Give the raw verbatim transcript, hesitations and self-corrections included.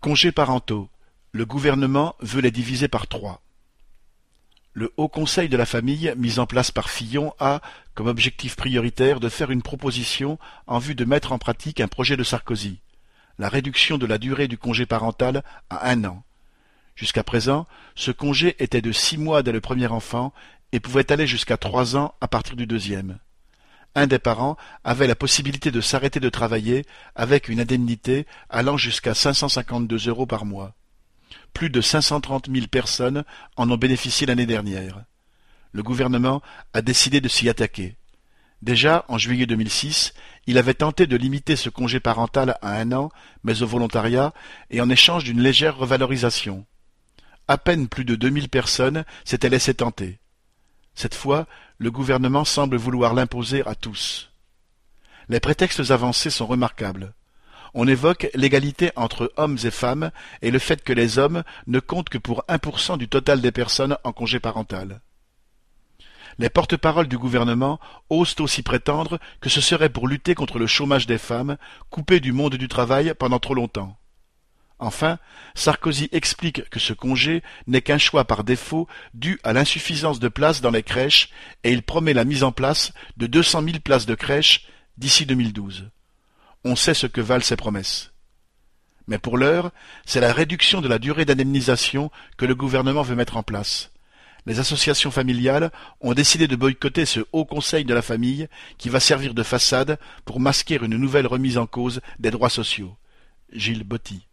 Congés parentaux. Le gouvernement veut les diviser par trois. Le Haut Conseil de la famille, mis en place par Fillon, a, comme objectif prioritaire, de faire une proposition en vue de mettre en pratique un projet de Sarkozy, la réduction de la durée du congé parental à un an. Jusqu'à présent, ce congé était de six mois dès le premier enfant et pouvait aller jusqu'à trois ans à partir du deuxième. Un des parents avait la possibilité de s'arrêter de travailler avec une indemnité allant jusqu'à cinq cent cinquante-deux euros par mois. Plus de cinq cent trente mille personnes en ont bénéficié l'année dernière. Le gouvernement a décidé de s'y attaquer. Déjà, en juillet deux mille six, il avait tenté de limiter ce congé parental à un an, mais au volontariat et en échange d'une légère revalorisation. À peine plus de deux mille personnes s'étaient laissées tenter. Cette fois, le gouvernement semble vouloir l'imposer à tous. Les prétextes avancés sont remarquables. On évoque l'égalité entre hommes et femmes et le fait que les hommes ne comptent que pour un pour cent du total des personnes en congé parental. Les porte-paroles du gouvernement osent aussi prétendre que ce serait pour lutter contre le chômage des femmes, coupées du monde du travail pendant trop longtemps. Enfin, Sarkozy explique que ce congé n'est qu'un choix par défaut dû à l'insuffisance de places dans les crèches et il promet la mise en place de deux cent mille places de crèches d'ici deux mille douze. On sait ce que valent ces promesses. Mais pour l'heure, c'est la réduction de la durée d'indemnisation que le gouvernement veut mettre en place. Les associations familiales ont décidé de boycotter ce Haut Conseil de la famille qui va servir de façade pour masquer une nouvelle remise en cause des droits sociaux. Gilles Botti.